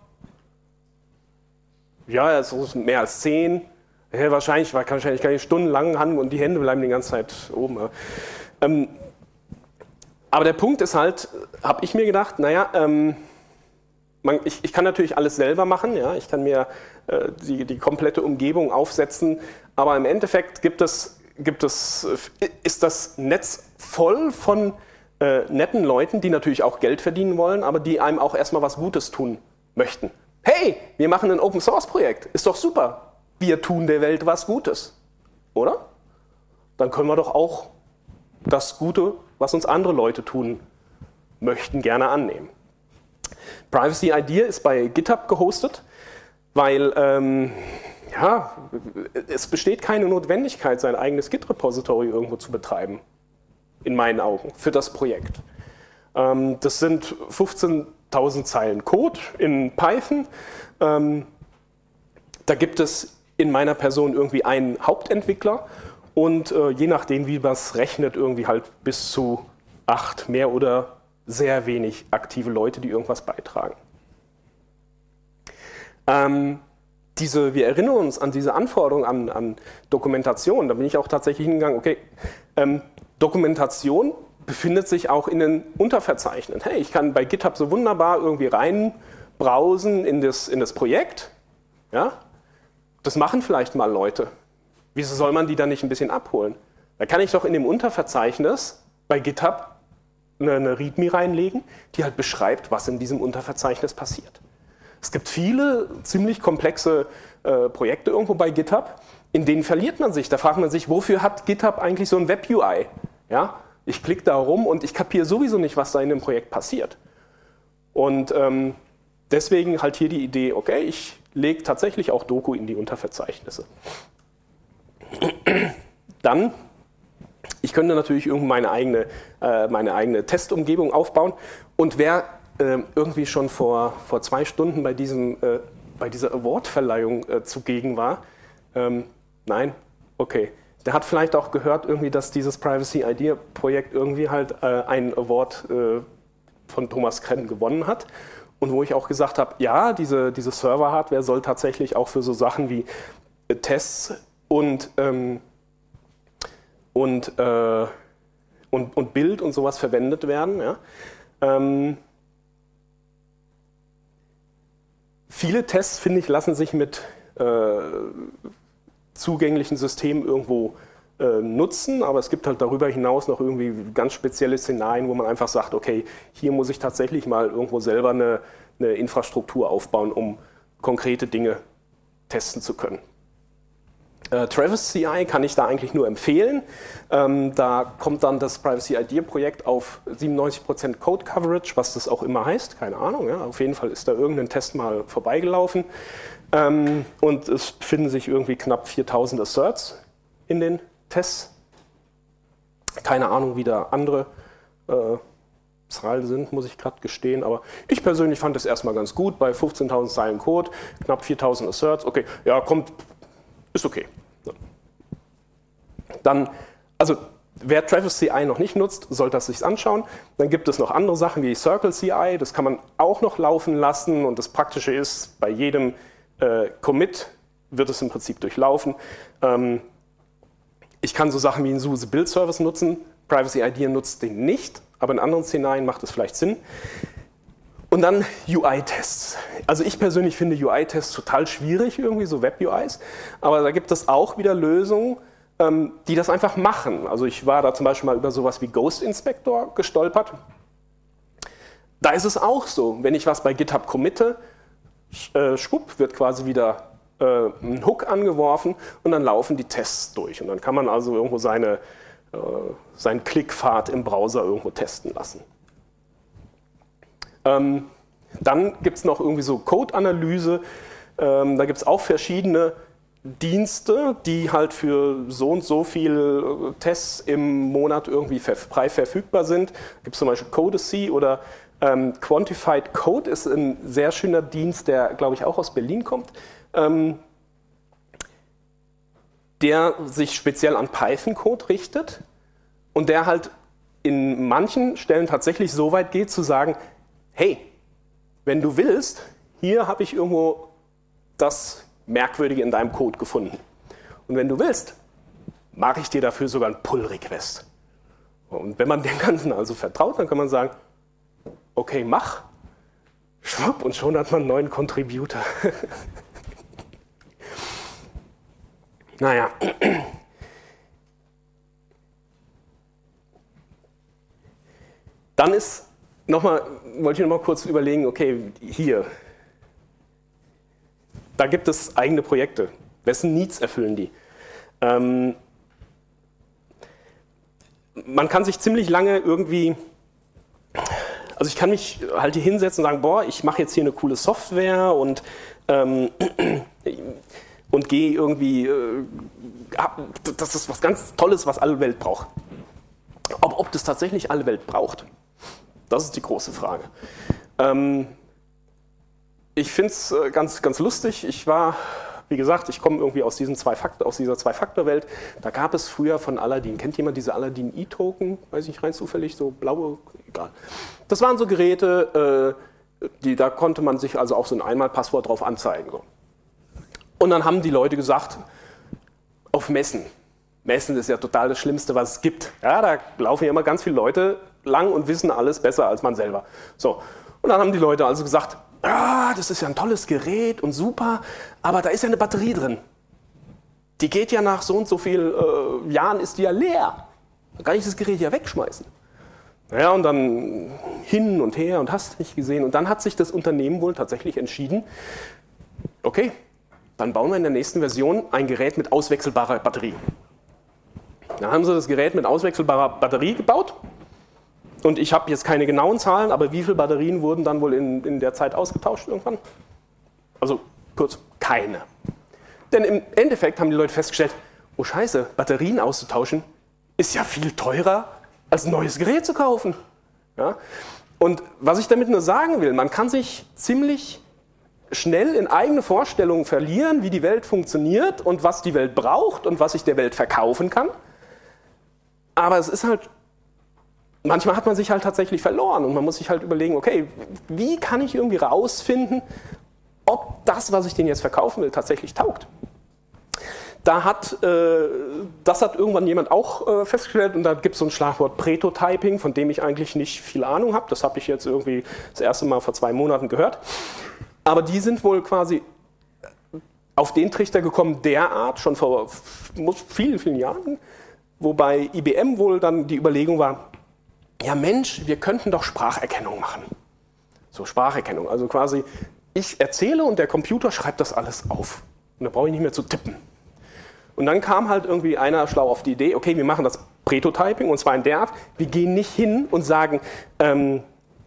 Ja, es sind mehr als zehn. Ja, wahrscheinlich, wahrscheinlich kann ich stundenlang handeln und die Hände bleiben die ganze Zeit oben. Ähm, aber der Punkt ist halt, habe ich mir gedacht, naja, ähm, man, ich, ich kann natürlich alles selber machen, ja, ich kann mir äh, die, die komplette Umgebung aufsetzen, aber im Endeffekt gibt es, gibt es, ist das Netz voll von äh, netten Leuten, die natürlich auch Geld verdienen wollen, aber die einem auch erstmal was Gutes tun möchten. Hey, wir machen ein Open-Source-Projekt, ist doch super, wir tun der Welt was Gutes, oder? Dann können wir doch auch das Gute, was uns andere Leute tun möchten, gerne annehmen. Privacy Idea ist bei GitHub gehostet, weil ähm, ja, es besteht keine Notwendigkeit, sein eigenes Git-Repository irgendwo zu betreiben, in meinen Augen, für das Projekt. Ähm, das sind fünfzehntausend Zeilen Code in Python. Ähm, da gibt es in meiner Person irgendwie einen Hauptentwickler und äh, je nachdem, wie man es rechnet, irgendwie halt bis zu acht mehr oder sehr wenig aktive Leute, die irgendwas beitragen. Ähm, diese, wir erinnern uns an diese Anforderungen an, an Dokumentation. Da bin ich auch tatsächlich hingegangen, okay, ähm, Dokumentation befindet sich auch in den Unterverzeichnissen. Hey, ich kann bei GitHub so wunderbar irgendwie reinbrowsen in das, in das Projekt. Ja? Das machen vielleicht mal Leute. Wieso soll man die dann nicht ein bisschen abholen? Da kann ich doch in dem Unterverzeichnis bei GitHub eine, eine README reinlegen, die halt beschreibt, was in diesem Unterverzeichnis passiert. Es gibt viele ziemlich komplexe äh, Projekte irgendwo bei GitHub, in denen verliert man sich. Da fragt man sich, wofür hat GitHub eigentlich so ein Web-U I? Ja? Ich klicke da rum und ich kapiere sowieso nicht, was da in dem Projekt passiert. Und ähm, deswegen halt hier die Idee, okay, ich lege tatsächlich auch Doku in die Unterverzeichnisse. Dann, ich könnte natürlich irgendwie meine eigene, äh, meine eigene Testumgebung aufbauen. Und wer äh, irgendwie schon vor, vor zwei Stunden bei, diesem, äh, bei dieser Award-Verleihung äh, zugegen war, ähm, nein, okay, der hat vielleicht auch gehört, irgendwie, dass dieses Privacy Idea Projekt irgendwie halt äh, einen Award äh, von Thomas Krenn gewonnen hat. Und wo ich auch gesagt habe, ja, diese, diese Server-Hardware soll tatsächlich auch für so Sachen wie äh, Tests und, ähm, und, äh, und, und Bild und sowas verwendet werden. Ja. Ähm, viele Tests, finde ich, lassen sich mit äh, zugänglichen Systemen irgendwo äh, nutzen, aber es gibt halt darüber hinaus noch irgendwie ganz spezielle Szenarien, wo man einfach sagt, okay, hier muss ich tatsächlich mal irgendwo selber eine, eine Infrastruktur aufbauen, um konkrete Dinge testen zu können. Äh, Travis C I kann ich da eigentlich nur empfehlen. Ähm, da kommt dann das Privacy Idea Projekt auf siebenundneunzig Prozent Code Coverage, was das auch immer heißt, keine Ahnung. Ja. Auf jeden Fall ist da irgendein Test mal vorbeigelaufen. Ähm, und es befinden sich irgendwie knapp viertausend Asserts in den Tests. Keine Ahnung, wie da andere äh, Zahlen sind, muss ich gerade gestehen, aber ich persönlich fand es erstmal ganz gut. Bei fünfzehntausend Zeilen Code, knapp viertausend Asserts, okay, ja, kommt, ist okay. So. Dann, also wer Travis C I noch nicht nutzt, sollte das sich anschauen. Dann gibt es noch andere Sachen wie Circle C I, das kann man auch noch laufen lassen und das Praktische ist, bei jedem äh, Commit wird es im Prinzip durchlaufen. Ähm, ich kann so Sachen wie einen SUSE Build Service nutzen, Privacy Idea nutzt den nicht, aber in anderen Szenarien macht es vielleicht Sinn. Und dann U I-Tests. Also ich persönlich finde U I-Tests total schwierig, irgendwie so Web-U Is, aber da gibt es auch wieder Lösungen, ähm, die das einfach machen. Also ich war da zum Beispiel mal über sowas wie Ghost Inspector gestolpert. Da ist es auch so, wenn ich was bei GitHub committe, äh, schwupp, wird quasi wieder äh, ein Hook angeworfen und dann laufen die Tests durch. Und dann kann man also irgendwo seine, äh, seinen Klickpfad im Browser irgendwo testen lassen. Ähm, dann gibt es noch irgendwie so Code-Analyse. Ähm, da gibt es auch verschiedene Dienste, die halt für so und so viel Tests im Monat irgendwie frei verfügbar sind. Da gibt es zum Beispiel Codacy oder ähm, Quantified Code ist ein sehr schöner Dienst, der, glaube ich, auch aus Berlin kommt, ähm, der sich speziell an Python-Code richtet und der halt in manchen Stellen tatsächlich so weit geht zu sagen, hey, wenn du willst, hier habe ich irgendwo das Merkwürdige in deinem Code gefunden. Und wenn du willst, mache ich dir dafür sogar einen Pull-Request. Und wenn man dem Ganzen also vertraut, dann kann man sagen, okay, mach, schwupp, und schon hat man einen neuen Contributor. Naja. Dann ist nochmal, wollte ich noch mal kurz überlegen, okay, hier, da gibt es eigene Projekte. Wessen Needs erfüllen die? Ähm, man kann sich ziemlich lange irgendwie, also ich kann mich halt hier hinsetzen und sagen, boah, ich mache jetzt hier eine coole Software und, ähm, und gehe irgendwie, äh, das ist was ganz Tolles, was alle Welt braucht. Aber ob das tatsächlich alle Welt braucht, das ist die große Frage. Ähm, Ich finde es ganz, ganz lustig. Ich war, wie gesagt, ich komme irgendwie aus, diesem Zwei-Faktor, aus dieser Zwei-Faktor-Welt. Da gab es früher von Aladdin, kennt jemand diese Aladdin-E-Token? Weiß ich rein zufällig, so blaue, egal. Das waren so Geräte, äh, die, da konnte man sich also auch so ein Einmalpasswort drauf anzeigen. So. Und dann haben die Leute gesagt, auf Messen. Messen ist ja total das Schlimmste, was es gibt. Ja, da laufen ja immer ganz viele Leute lang und wissen alles besser als man selber. So. Und dann haben die Leute also gesagt, ah, das ist ja ein tolles Gerät und super, aber da ist ja eine Batterie drin. Die geht ja nach so und so vielen äh, Jahren, ist die ja leer. Da kann ich das Gerät ja wegschmeißen. Ja, und dann hin und her und hast nicht gesehen. Und dann hat sich das Unternehmen wohl tatsächlich entschieden, okay, dann bauen wir in der nächsten Version ein Gerät mit auswechselbarer Batterie. Dann haben sie das Gerät mit auswechselbarer Batterie gebaut. Und ich habe jetzt keine genauen Zahlen, aber wie viele Batterien wurden dann wohl in, in der Zeit ausgetauscht irgendwann? Also kurz, keine. Denn im Endeffekt haben die Leute festgestellt, oh Scheiße, Batterien auszutauschen ist ja viel teurer, als ein neues Gerät zu kaufen. Ja? Und was ich damit nur sagen will, man kann sich ziemlich schnell in eigene Vorstellungen verlieren, wie die Welt funktioniert und was die Welt braucht und was ich der Welt verkaufen kann. Aber es ist halt, manchmal hat man sich halt tatsächlich verloren und man muss sich halt überlegen, okay, wie kann ich irgendwie rausfinden, ob das, was ich denen jetzt verkaufen will, tatsächlich taugt. Da hat, äh, das hat irgendwann jemand auch äh, festgestellt und da gibt es so ein Schlagwort Pretotyping, von dem ich eigentlich nicht viel Ahnung habe. Das habe ich jetzt irgendwie das erste Mal vor zwei Monaten gehört. Aber die sind wohl quasi auf den Trichter gekommen, derart, schon vor vielen, vielen Jahren, wobei I B M wohl dann die Überlegung war, ja Mensch, wir könnten doch Spracherkennung machen. So Spracherkennung, also quasi ich erzähle und der Computer schreibt das alles auf. Und da brauche ich nicht mehr zu tippen. Und dann kam halt irgendwie einer schlau auf die Idee, okay, wir machen das Pretotyping und zwar in der Art, wir gehen nicht hin und sagen, ähm,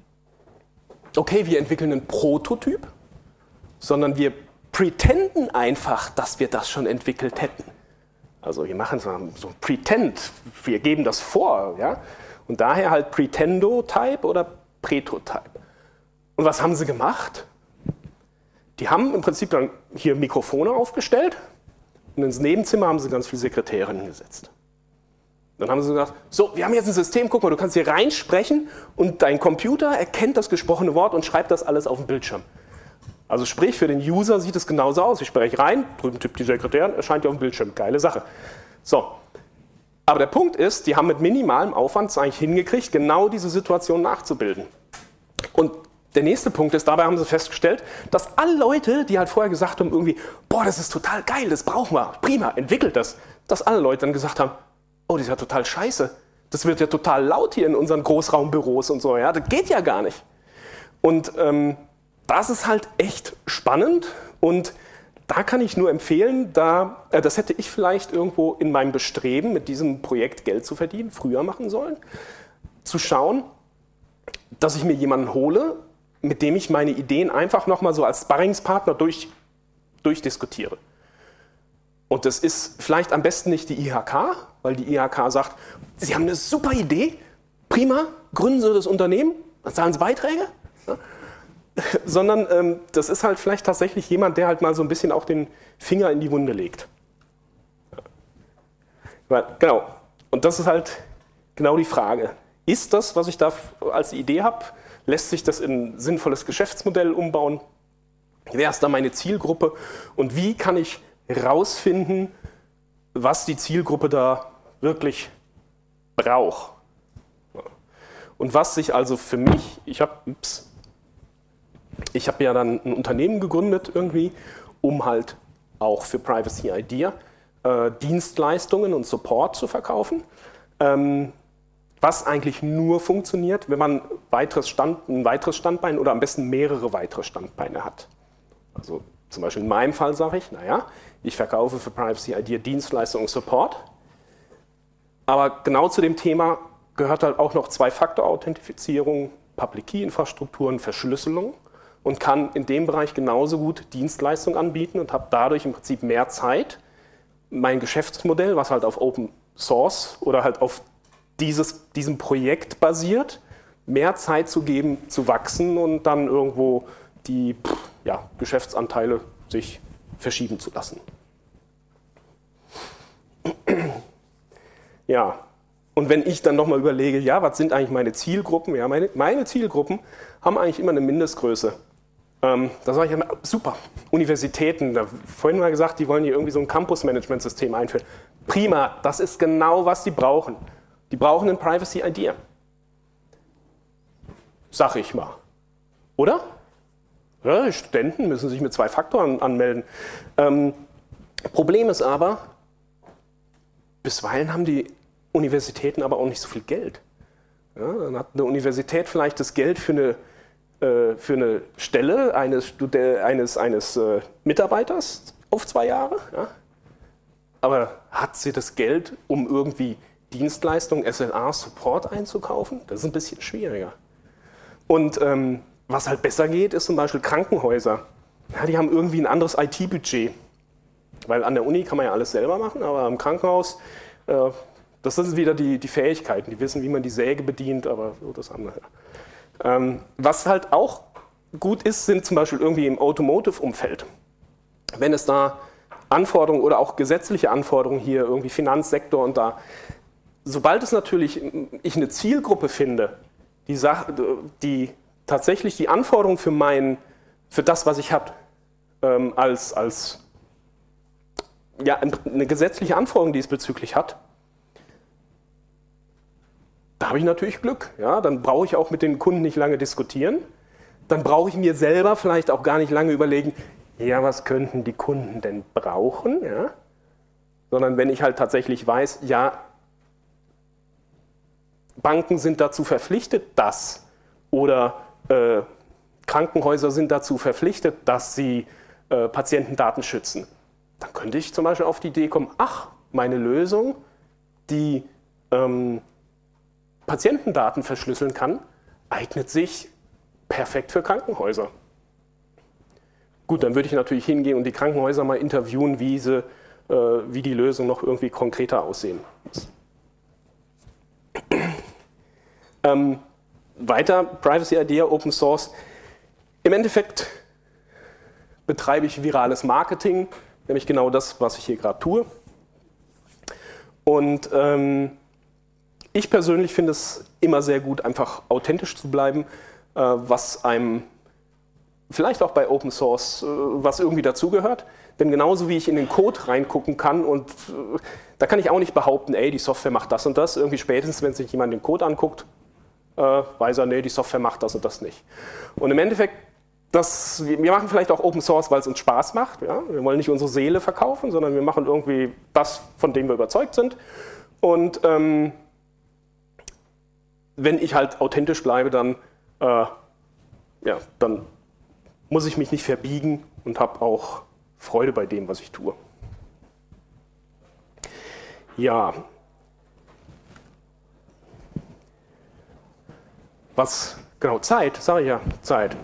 okay, wir entwickeln einen Prototyp, sondern wir pretenden einfach, dass wir das schon entwickelt hätten. Also wir machen so ein Pretend, wir geben das vor, ja. Und daher halt Pretendo-Type oder Pretotype. Und was haben sie gemacht? Die haben im Prinzip dann hier Mikrofone aufgestellt und ins Nebenzimmer haben sie ganz viele Sekretärinnen gesetzt. Dann haben sie gesagt, so, wir haben jetzt ein System, guck mal, du kannst hier reinsprechen und dein Computer erkennt das gesprochene Wort und schreibt das alles auf den Bildschirm. Also sprich, für den User sieht es genauso aus. Ich spreche rein, drüben tippt die Sekretärin, erscheint ja auf dem Bildschirm. Geile Sache. So. Aber der Punkt ist, die haben mit minimalem Aufwand es eigentlich hingekriegt, genau diese Situation nachzubilden. Und der nächste Punkt ist, dabei haben sie festgestellt, dass alle Leute, die halt vorher gesagt haben, irgendwie, boah, das ist total geil, das brauchen wir, prima, entwickelt das, dass alle Leute dann gesagt haben, oh, das ist ja total scheiße, das wird ja total laut hier in unseren Großraumbüros und so, ja, das geht ja gar nicht. Und ähm, das ist halt echt spannend und da kann ich nur empfehlen, da, äh, das hätte ich vielleicht irgendwo in meinem Bestreben, mit diesem Projekt Geld zu verdienen, früher machen sollen, zu schauen, dass ich mir jemanden hole, mit dem ich meine Ideen einfach nochmal so als Sparringspartner durch, durchdiskutiere. Und das ist vielleicht am besten nicht die I H K, weil die I H K sagt, Sie haben eine super Idee, prima, gründen Sie das Unternehmen, dann zahlen Sie Beiträge. Ja. Sondern ähm, das ist halt vielleicht tatsächlich jemand, der halt mal so ein bisschen auch den Finger in die Wunde legt. Ja. Weil, genau, und das ist halt genau die Frage. Ist das, was ich da als Idee habe, lässt sich das in ein sinnvolles Geschäftsmodell umbauen? Wer ist da meine Zielgruppe? Und wie kann ich rausfinden, was die Zielgruppe da wirklich braucht? Und was sich also für mich, ich habe ich hab ja dann ein Unternehmen gegründet irgendwie, um halt auch für Privacy Idea äh, Dienstleistungen und Support zu verkaufen. Ähm, was eigentlich nur funktioniert, wenn man weiteres Stand, ein weiteres Standbein oder am besten mehrere weitere Standbeine hat. Also zum Beispiel in meinem Fall sage ich, naja, ich verkaufe für Privacy Idea Dienstleistungen und Support, aber genau zu dem Thema gehört halt auch noch Zwei-Faktor-Authentifizierung, Public-Key-Infrastrukturen, Verschlüsselung und kann in dem Bereich genauso gut Dienstleistungen anbieten und habe dadurch im Prinzip mehr Zeit, mein Geschäftsmodell, was halt auf Open Source oder halt auf dieses, diesem Projekt basiert, mehr Zeit zu geben, zu wachsen und dann irgendwo die ja, Geschäftsanteile sich verschieben zu lassen. Ja, und wenn ich dann nochmal überlege, ja, was sind eigentlich meine Zielgruppen? Ja, meine, meine Zielgruppen haben eigentlich immer eine Mindestgröße. Ähm, da sage ich immer, super, Universitäten, da vorhin mal gesagt, die wollen hier irgendwie so ein Campus-Management-System einführen. Prima, das ist genau, was die brauchen. Die brauchen ein Privacy Idea. Sag ich mal. Oder? Ja, die Studenten müssen sich mit zwei Faktoren anmelden. Ähm, Problem ist aber, bisweilen haben die Universitäten aber auch nicht so viel Geld. Ja, dann hat eine Universität vielleicht das Geld für eine, äh, für eine Stelle eines, eines, eines äh, Mitarbeiters auf zwei Jahre. Ja? Aber hat sie das Geld, um irgendwie Dienstleistungen, S L A, Support einzukaufen? Das ist ein bisschen schwieriger. Und ähm, was halt besser geht, ist zum Beispiel Krankenhäuser. Ja, die haben irgendwie ein anderes I T-Budget. Weil an der Uni kann man ja alles selber machen, aber im Krankenhaus, äh, das sind wieder die, die Fähigkeiten. Die wissen, wie man die Säge bedient, aber so das andere. Ähm, was halt auch gut ist, sind zum Beispiel irgendwie im Automotive-Umfeld. Wenn es da Anforderungen oder auch gesetzliche Anforderungen hier, irgendwie Finanzsektor und da, sobald es natürlich ich eine Zielgruppe finde, die, Sache, die tatsächlich die Anforderungen für, mein, für das, was ich habe, ähm, als, als ja, eine gesetzliche Anforderung diesbezüglich hat, da habe ich natürlich Glück. Ja? Dann brauche ich auch mit den Kunden nicht lange diskutieren. Dann brauche ich mir selber vielleicht auch gar nicht lange überlegen, ja, was könnten die Kunden denn brauchen? Ja? Sondern wenn ich halt tatsächlich weiß, ja, Banken sind dazu verpflichtet, das, oder äh, Krankenhäuser sind dazu verpflichtet, dass sie äh, Patientendaten schützen. Dann könnte ich zum Beispiel auf die Idee kommen, ach, meine Lösung, die ähm, Patientendaten verschlüsseln kann, eignet sich perfekt für Krankenhäuser. Gut, dann würde ich natürlich hingehen und die Krankenhäuser mal interviewen, wie, sie, äh, wie die Lösung noch irgendwie konkreter aussehen muss. Ähm, weiter, Privacy Idea, Open Source. Im Endeffekt betreibe ich virales Marketing, nämlich genau das, was ich hier gerade tue. Und ähm, ich persönlich finde es immer sehr gut, einfach authentisch zu bleiben, äh, was einem vielleicht auch bei Open Source, äh, was irgendwie dazugehört. Denn genauso wie ich in den Code reingucken kann und äh, da kann ich auch nicht behaupten, ey, die Software macht das und das. Irgendwie spätestens, wenn sich jemand den Code anguckt, äh, weiß er, nee, die Software macht das und das nicht. Und im Endeffekt, das, wir machen vielleicht auch Open Source, weil es uns Spaß macht. Ja? Wir wollen nicht unsere Seele verkaufen, sondern wir machen irgendwie das, von dem wir überzeugt sind. Und ähm, wenn ich halt authentisch bleibe, dann äh, ja, dann muss ich mich nicht verbiegen und habe auch Freude bei dem, was ich tue. Ja. Was, genau, Zeit, sage ich ja, Zeit.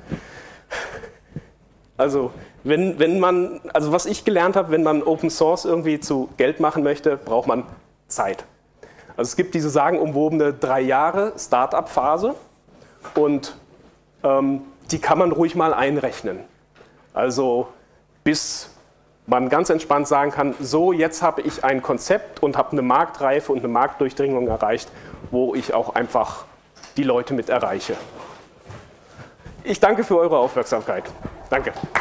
Also, wenn, wenn man, also was ich gelernt habe, wenn man Open Source irgendwie zu Geld machen möchte, braucht man Zeit. Also es gibt diese sagenumwobene drei Jahre Start-up-Phase und ähm, die kann man ruhig mal einrechnen. Also bis man ganz entspannt sagen kann, so jetzt habe ich ein Konzept und habe eine Marktreife und eine Marktdurchdringung erreicht, wo ich auch einfach die Leute mit erreiche. Ich danke für eure Aufmerksamkeit. Danke.